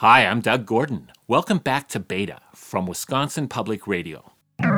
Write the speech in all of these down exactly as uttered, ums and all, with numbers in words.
Hi, I'm Doug Gordon. Welcome back to Beta from Wisconsin Public Radio.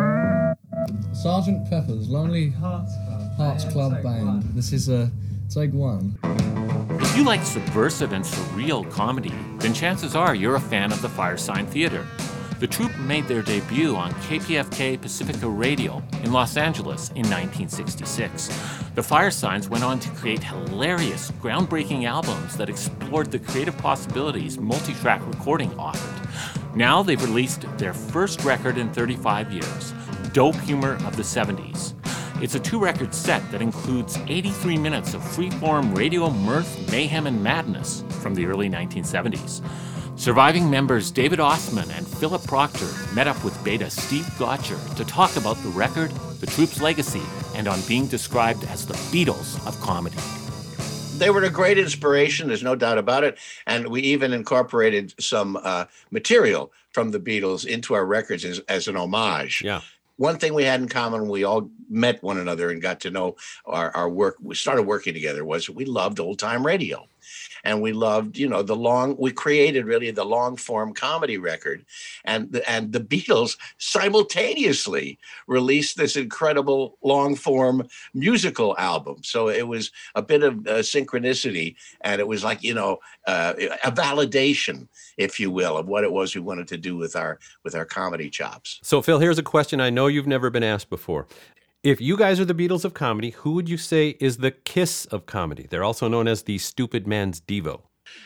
Sergeant Pepper's Lonely Hearts Club, Hearts Club Band. This is a uh, take one. If you like subversive and surreal comedy, then chances are you're a fan of the Firesign Theater. The troupe made their debut on K P F K Pacifica Radio in Los Angeles in nineteen sixty-six. The Firesigns went on to create hilarious, groundbreaking albums that explored the creative possibilities multi-track recording offered. Now they've released their first record in thirty-five years, Dope Humor of the seventies. It's a two-record set that includes eighty-three minutes of free-form radio mirth, mayhem, and madness from the early nineteen seventies. Surviving members David Ossman and Philip Proctor met up with Beta Steve Gotcher to talk about the record, the troupe's legacy, and on being described as the Beatles of comedy. They were a great inspiration, there's no doubt about it, and we even incorporated some uh, material from the Beatles into our records as, as an homage. Yeah. One thing we had in common, we all met one another and got to know our, our work, we started working together, was we loved old-time radio. And we loved, you know, the long, we created really the long form comedy record. And the, and the Beatles simultaneously released this incredible long form musical album. So it was a bit of uh, synchronicity. And it was like, you know, uh, a validation, if you will, of what it was we wanted to do with our with our comedy chops. So, Phil, here's a question I know you've never been asked before. If you guys are the Beatles of comedy, who would you say is the Kiss of comedy? They're also known as the stupid man's Devo.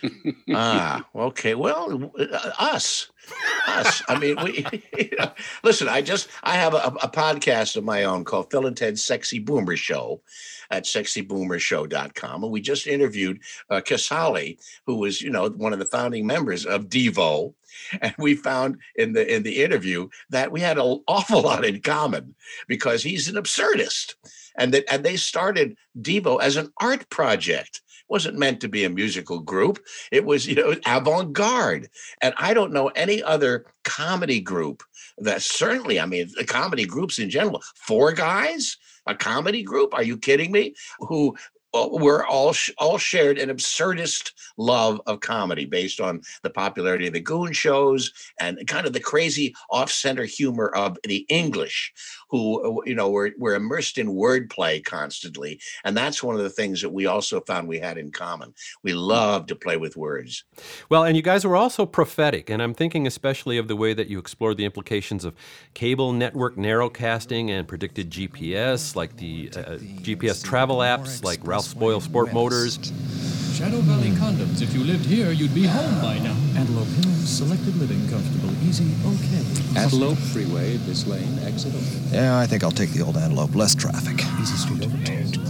ah, okay. Well, uh, us, us. I mean, we. You know, listen, I just I have a, a podcast of my own called Phil and Ted's Sexy Boomer Show at sexy boomer show dot com, and we just interviewed uh, Casale, who was, you know, one of the founding members of Devo. And we found in the in the interview that we had an awful lot in common because he's an absurdist, and that and they started Devo as an art project. It wasn't meant to be a musical group. It was, you know, avant-garde. And I don't know any other comedy group that certainly, I mean, the comedy groups in general, four guys, a comedy group. Are you kidding me? Who We're all all shared an absurdist love of comedy based on the popularity of the Goon shows and kind of the crazy off-center humor of the English, who, you know, were, were immersed in wordplay constantly. And that's one of the things that we also found we had in common. We love to play with words. Well, and you guys were also prophetic, and I'm thinking especially of the way that you explored the implications of cable network narrowcasting and predicted G P S, like the uh, G P S travel apps like Ralph Spoil Sport Motors. Shadow Valley condoms. If you lived here, you'd be home by now. Antelope Hill, selected living, comfortable, easy, okay. Antelope Freeway, this lane, exit open. Yeah, I think I'll take the old Antelope. Less traffic. Easy street over.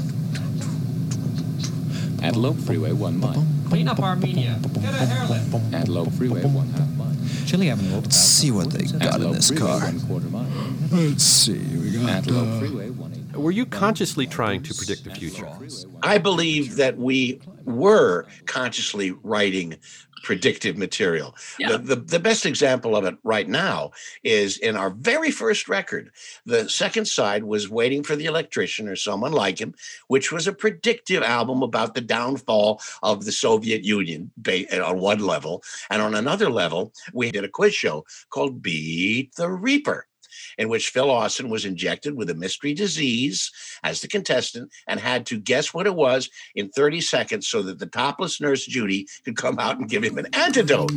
Antelope Freeway, one mile. Clean up Armenia. Get a hairlift. Antelope Freeway, one half mile. Chili Avenue. Let's see what they got Antelope in this Freeway, car. one quarter mile. Let's see. We got Antelope uh, Freeway, one eight. Were you consciously trying to predict the future? I believe that we were consciously writing predictive material. Yeah. The, the the best example of it right now is in our very first record. The second side was Waiting for the Electrician or Someone Like Him, which was a predictive album about the downfall of the Soviet Union on one level. And on another level, we did a quiz show called Beat the Reaper, in which Phil Austin was injected with a mystery disease as the contestant and had to guess what it was in thirty seconds so that the topless nurse Judy could come out and give him an antidote.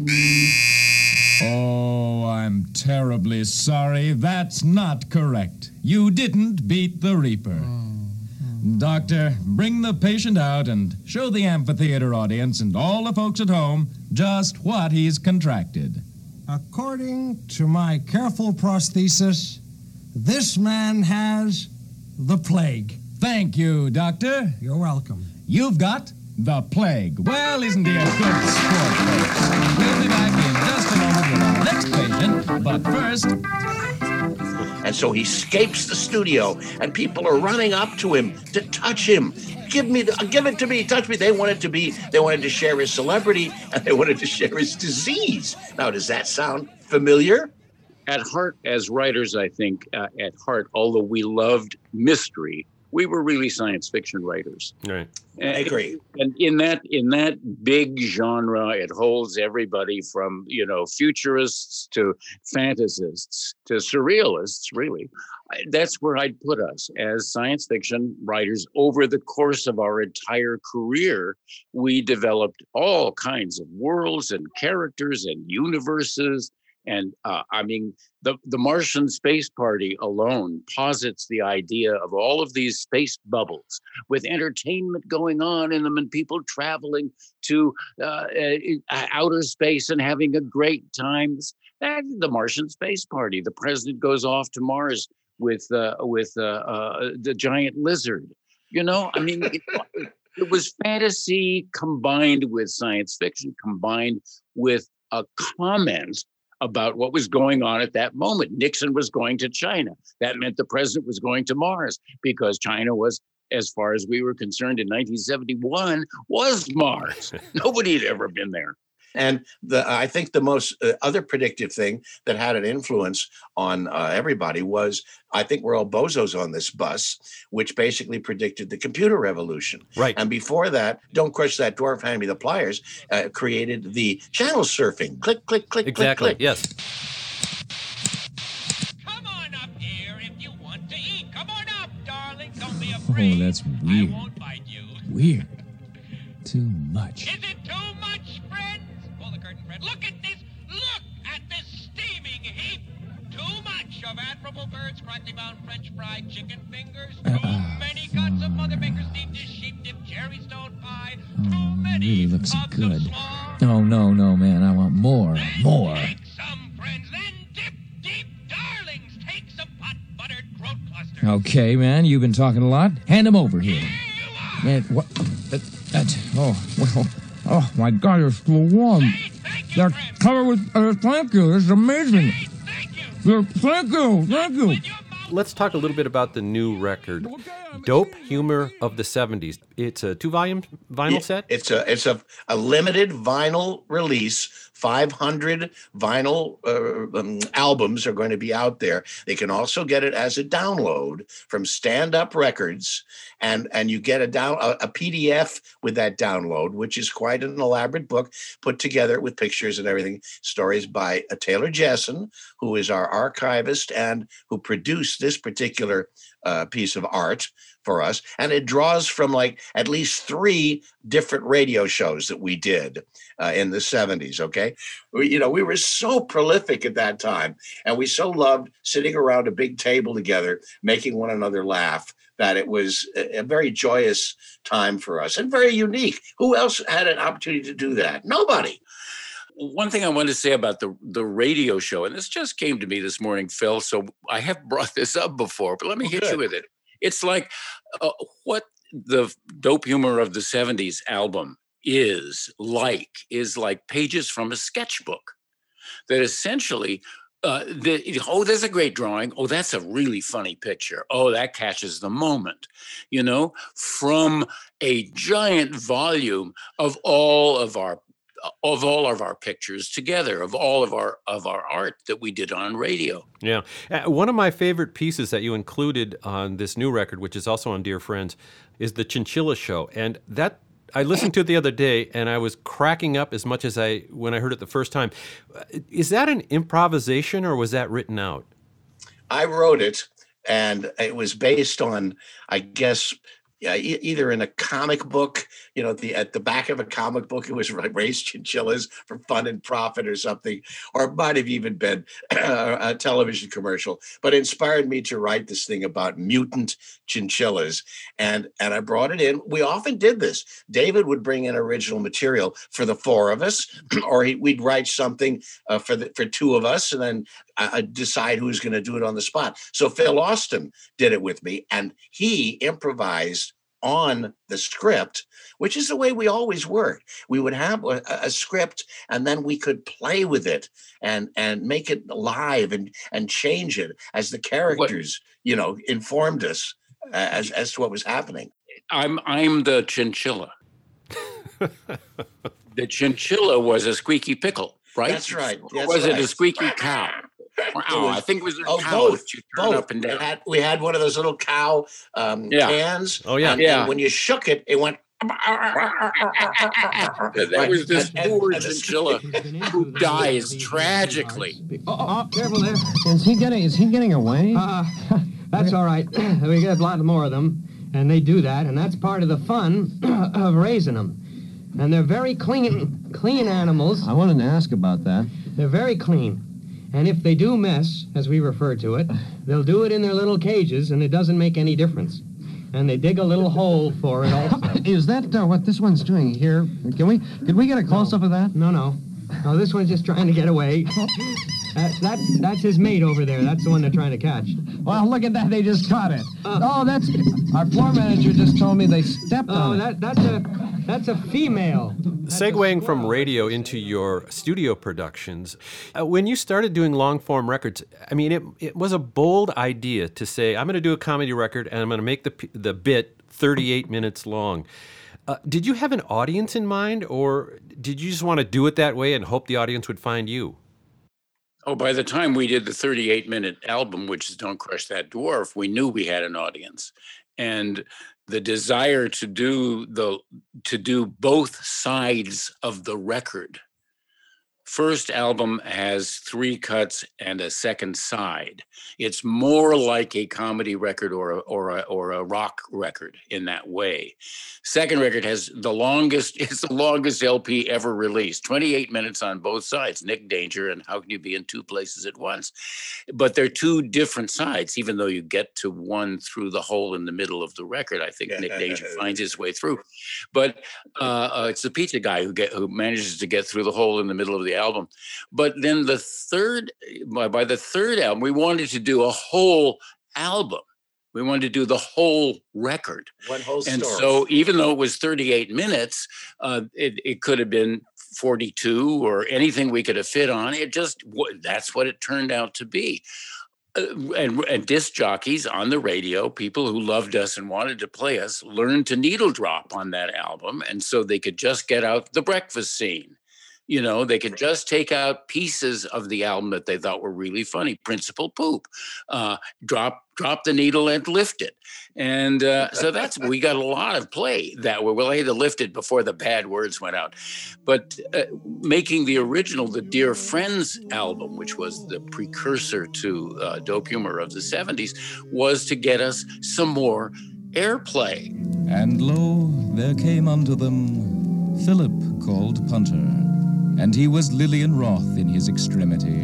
Oh, I'm terribly sorry. That's not correct. You didn't beat the Reaper. Doctor, bring the patient out and show the amphitheater audience and all the folks at home just what he's contracted. According to my careful prosthesis, this man has the plague. Thank you, Doctor. You're welcome. You've got the plague. Well, isn't he a good sport, folks? We'll be back in just a moment with our next patient, but first... And so he escapes the studio, and people are running up to him to touch him. Give me the, give it to me, touch me. They wanted to be, they wanted to share his celebrity, and they wanted to share his disease. Now, does that sound familiar? At heart, as writers, I think, uh, at heart, although we loved mystery, we were really science fiction writers. Right. And, I agree. And in that in that big genre, it holds everybody from, you know, futurists to fantasists to surrealists, really. That's where I'd put us as science fiction writers. Over the course of our entire career, we developed all kinds of worlds and characters and universes. And uh, I mean, the, the Martian Space Party alone posits the idea of all of these space bubbles with entertainment going on in them and people traveling to uh, uh, outer space and having a great time. And the Martian Space Party. The president goes off to Mars with uh, with uh, uh, the giant lizard. You know, I mean, it, it was fantasy combined with science fiction, combined with a comment about what was going on at that moment. Nixon was going to China. That meant the president was going to Mars because China was, as far as we were concerned in nineteen seventy-one, was Mars. Nobody had ever been there. And the I think the most uh, other predictive thing that had an influence on uh, everybody was, I think we're all bozos on this bus, which basically predicted the computer revolution. Right. And before that, Don't Crush That Dwarf, Hand Me the Pliers, uh, created the channel surfing. Click, click, click, exactly. click, click. Yes. Come on up here if you want to eat. Come on up, darling. Don't be afraid. Oh, that's weird. I won't bite you. Weird. Too much. Is it too much, friends? Pull the curtain, Fred. Look at this. Look at this steaming heap. Too much of admirable birds, crackly bound French fried chicken fingers. Too Uh, many cuts of Mother Baker's deep dish sheep dip cherry stone pie. Too Oh, many really looks cups good. of slaw. No, no, no, man. I want more. Then More. Take some, friends. Then dip deep, darlings. Take some hot buttered throat clusters. Okay, man. You've been talking a lot. Hand them over here. Here you are. Man, what? That, that, oh, well. Oh, my God. They're so warm. Hey, thank you, They're friends. covered with. Uh, thank you. This is amazing. Hey, thank you. They're, thank you. Thank you. With your mouth. Let's talk a little bit about the new record, Dope Humor of the seventies. It's a two-volume vinyl Yeah, set? It's a it's a, a limited vinyl release. five hundred vinyl uh, um, albums are going to be out there. They can also get it as a download from Stand Up Records, and and you get a down a, a P D F with that download, which is quite an elaborate book put together with pictures and everything. Stories by uh, Taylor Jessen, who is our archivist and who produced this particular uh, piece of art for us. And it draws from like at least three different radio shows that we did uh, in the seventies, okay? We, you know, we were so prolific at that time, and we so loved sitting around a big table together, making one another laugh, that it was a, a very joyous time for us and very unique. Who else had an opportunity to do that? Nobody. One thing I wanted to say about the, the radio show, and this just came to me this morning, Phil, so I have brought this up before, but let me Oh, hit good. you with it. It's like uh, what the Dope Humor of the seventies album is like, is like pages from a sketchbook that essentially, uh, the, oh, there's a great drawing. Oh, that's a really funny picture. Oh, that catches the moment, you know, from a giant volume of all of our of all of our pictures together, of all of our of our art that we did on radio. Yeah. Uh, one of my favorite pieces that you included on this new record, which is also on Dear Friends, is the Chinchilla Show. And that I listened to it the other day, and I was cracking up as much as I when I heard it the first time. Is that an improvisation, or was that written out? I wrote it, and it was based on, I guess, yeah, e- either in a comic book, you know, the at the back of a comic book, it was like raised chinchillas for fun and profit or something, or it might have even been a television commercial, but it inspired me to write this thing about mutant chinchillas. And, and I brought it in. We often did this. David would bring in original material for the four of us, or he, we'd write something uh, for the, for two of us, and then uh, decide who's going to do it on the spot. So Phil Austin did it with me, and he improvised on the script, which is the way we always work. We would have a, a script, and then we could play with it and and make it live and and change it as the characters, what? you know, informed us as as to what was happening. I'm I'm the chinchilla. The chinchilla was a squeaky pickle, right? That's right. Or That's was right. it a squeaky cow? Wow, was, I think it was a oh, cow both, that you turn both. up and down. We had, we had one of those little cow um, Yeah. cans. Oh, yeah. And, Yeah. and when you shook it, it went. That was this And- and- poor and the- chinchilla who dies tragically. Oh, oh, careful there. Is he getting? Is he getting away? Uh, that's all right. We get a lot more of them, and they do that, and that's part of the fun of raising them. And they're very clean, clean animals. I wanted to ask about that. They're very clean. And if they do mess, as we refer to it, they'll do it in their little cages, and it doesn't make any difference. And they dig a little hole for it also. Is that uh, what this one's doing here? Can we could we get a close-up of that? No, no. No, this one's just trying to get away. That, that That's his mate over there. That's the one they're trying to catch. Well, look at that. They just caught it. Uh, oh, that's... Our floor manager just told me they stepped Oh, on that, it. that's a that's a female. That's Segueing a from squirrel. radio into your studio productions, uh, when you started doing long-form records, I mean, it it was a bold idea to say, I'm going to do a comedy record, and I'm going to make the p- the bit thirty-eight minutes long. Uh, did you have an audience in mind, or did you just want to do it that way and hope the audience would find you? Oh, by the time we did the thirty-eight minute album, which is Don't Crush That Dwarf, we knew we had an audience. And the desire to do the to do both sides of the record. First album has three cuts and a second side. It's more like a comedy record or a, or a, or a rock record in that way. Second record has the longest, it's the longest L P ever released, twenty-eight minutes on both sides, Nick Danger and How Can You Be in Two Places at Once? But they're two different sides, even though you get to one through the hole in the middle of the record. I think Nick Danger finds his way through. But uh, uh, it's the pizza guy who get who manages to get through the hole in the middle of the album. But then the third, by, by the third album, we wanted to do a whole album. We wanted to do the whole record. One whole And story. so even though it was thirty-eight minutes, uh, it, it could have been forty-two or anything we could have fit on. It just, that's what it turned out to be. Uh, and, and disc jockeys on the radio, people who loved us and wanted to play us, learned to needle drop on that album. And so they could just get out the breakfast scene. You know, they could just take out pieces of the album that they thought were really funny. Principal Poop, uh, drop drop the needle and lift it. And uh, so that's, we got a lot of play that way. Well, I had to lift it before the bad words went out. But uh, making the original, the Dear Friends album, which was the precursor to uh, Dope Humor of the seventies, was to get us some more airplay. And lo, there came unto them Philip called Punter, and he was Lillian Roth in his extremity.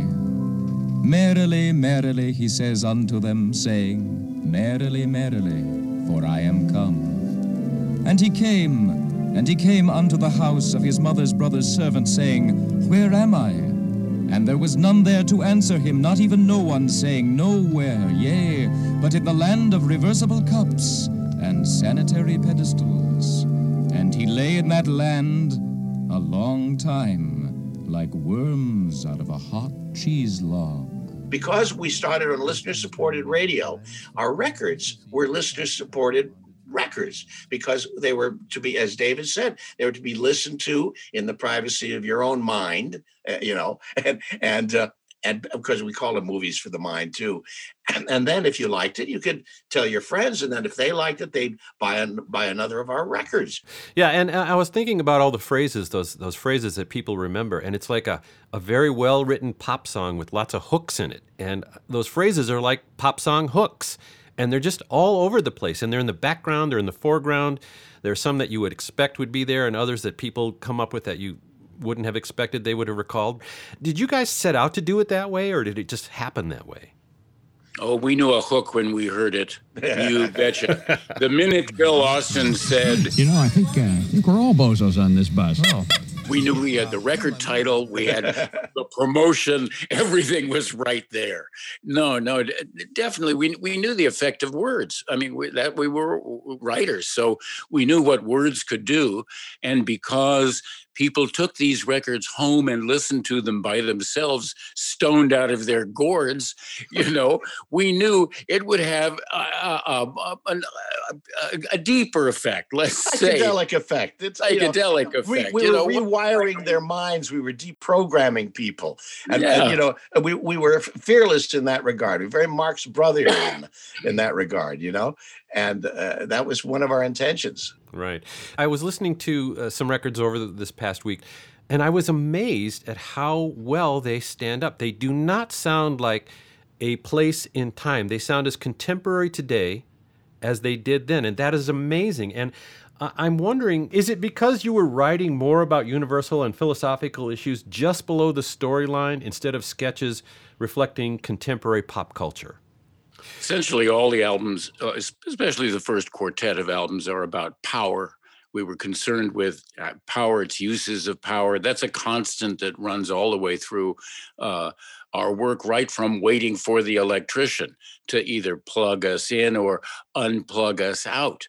Merrily, merrily, he says unto them, saying, Merrily, merrily, for I am come. And he came, and he came unto the house of his mother's brother's servant, saying, Where am I? And there was none there to answer him, not even no one, saying, Nowhere, yea, but in the land of reversible cups and sanitary pedestals. And he lay in that land a long time, like worms out of a hot cheese log. Because we started on listener-supported radio, our records were listener-supported records because they were to be, as David said, they were to be listened to in the privacy of your own mind, uh, you know, and and uh, and because we call them movies for the mind too. And, and then if you liked it, you could tell your friends, and then if they liked it, they'd buy an, buy another of our records. Yeah, and I was thinking about all the phrases, those those phrases that people remember, and it's like a, a very well-written pop song with lots of hooks in it. And those phrases are like pop song hooks, and they're just all over the place, and they're in the background, they're in the foreground. There are some that you would expect would be there, and others that people come up with that you wouldn't have expected they would have recalled. Did you guys set out to do it that way, or did it just happen that way? Oh, we knew a hook when we heard it. You betcha. The minute Bill Austin said, You know, I think uh, I think we're all bozos on this bus. Oh. we knew we had the record title, we had the promotion, everything was right there. No, no, d- definitely. We we knew the effect of words. I mean, we, that we were writers, so we knew what words could do. And because people took these records home and listened to them by themselves, stoned out of their gourds, you know, we knew it would have a, a, a, a, a deeper effect, let's say. Psychedelic effect. It's Psychedelic you know, effect. We, we you were know, rewiring their minds. We were deprogramming people. And, Yeah. and you know, we, we were fearless in that regard. We were very Marx Brotherian in that regard, you know, and uh, that was one of our intentions. Right. I was listening to uh, some records over the, this past week, and I was amazed at how well they stand up. They do not sound like a place in time. They sound as contemporary today as they did then, and that is amazing. And uh, I'm wondering, is it because you were writing more about universal and philosophical issues just below the storyline instead of sketches reflecting contemporary pop culture? Essentially, all the albums, uh, especially the first quartet of albums, are about power. We were concerned with uh, power, its uses of power. That's a constant that runs all the way through uh, our work, right from Waiting for the Electrician to either plug us in or unplug us out.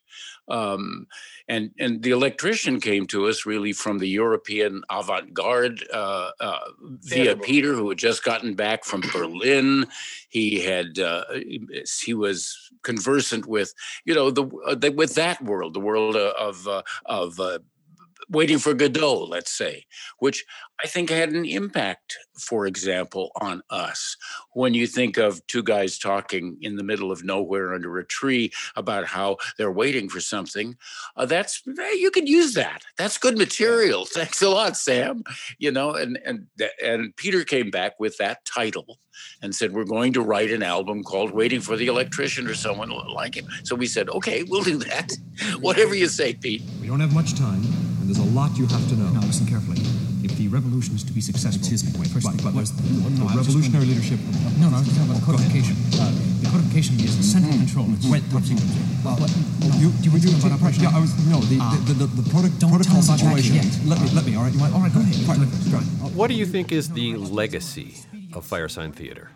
Um, and and the Electrician came to us really from the European avant-garde uh, uh, via Peter, who had just gotten back from Berlin. He had uh, he was conversant with you know the, uh, the with that world, the world of uh, of uh, Waiting for Godot, let's say, which I think had an impact, for example, on us. When you think of two guys talking in the middle of nowhere under a tree about how they're waiting for something, uh, that's you could use that. That's good material. Thanks a lot, Sam. You know, and and and Peter came back with that title and said, we're going to write an album called Waiting for the Electrician or someone like him. So we said, okay, we'll do that. Whatever you say, Pete. We don't have much time, and there's a lot you have to know. Now listen carefully. If the revolution is to be successful, excuse me, wait, first, right, but there's the, no, the revolutionary going, leadership. No, no, I was talking about codification. Uh, the codification is central control. It's wait, top secret. Uh, what, you, you were doing about yeah, I was no the uh, the, the, the, the product, protocol situation. Let me, let me. All right, you might. All right, go ahead. Right, go ahead. What do you think is the legacy of Firesign Theater?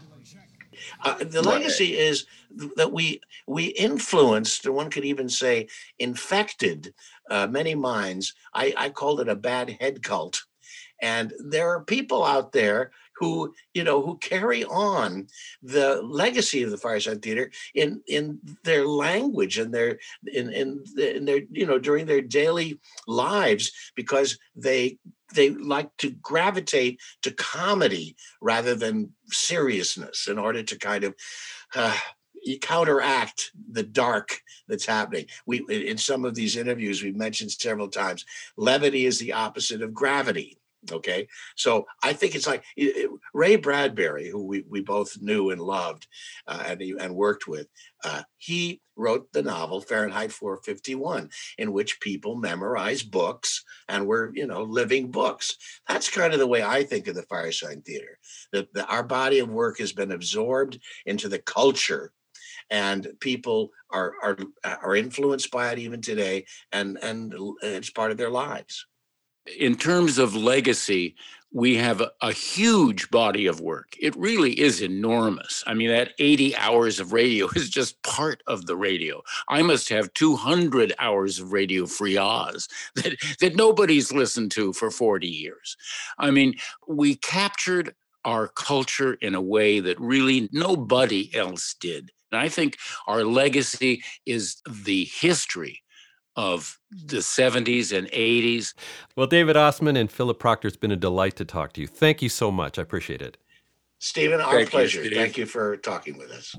Uh, the legacy is that we we influenced, or one could even say infected, uh, many minds. I, I called it a bad head cult. And there are people out there who, you know, who carry on the legacy of the Firesign Theater in in their language and their in in, in their you know during their daily lives, because they they like to gravitate to comedy rather than seriousness in order to kind of uh, counteract the dark that's happening. We in some of these interviews we've mentioned several times, levity is the opposite of gravity. Okay, so I think it's like it, it, Ray Bradbury, who we, we both knew and loved uh, and, and worked with, uh, he wrote the novel Fahrenheit four fifty-one, in which people memorize books and were, you know, living books. That's kind of the way I think of the Firesign Theater. That the, our body of work has been absorbed into the culture, and people are are are influenced by it even today, and and it's part of their lives. In terms of legacy, we have a, a huge body of work. It really is enormous. I mean, that eighty hours of radio is just part of the radio. I must have two hundred hours of Radio Free Oz that, that nobody's listened to for forty years. I mean, we captured our culture in a way that really nobody else did. And I think our legacy is the history of the seventies and eighties. Well, David Ossman and Philip Proctor, it's been a delight to talk to you. Thank you so much. I appreciate it. Stephen, our Thank pleasure. You, Thank you for talking with us.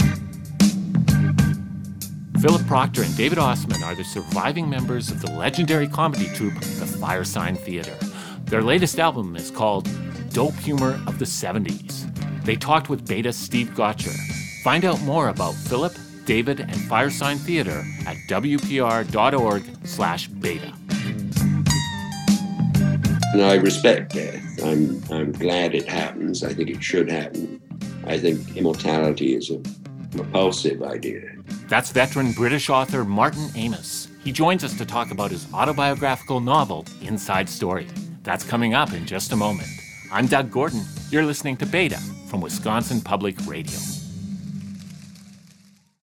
Philip Proctor and David Ossman are the surviving members of the legendary comedy troupe, the Firesign Theater. Their latest album is called Dope Humor of the seventies. They talked with Beta's Steve Gotcher. Find out more about Philip, David, and Firesign Theater at w p r dot org slash beta. And I respect death. I'm I'm glad it happens. I think it should happen. I think immortality is a repulsive idea. That's veteran British author Martin Amis. He joins us to talk about his autobiographical novel, Inside Story. That's coming up in just a moment. I'm Doug Gordon. You're listening to Beta from Wisconsin Public Radio.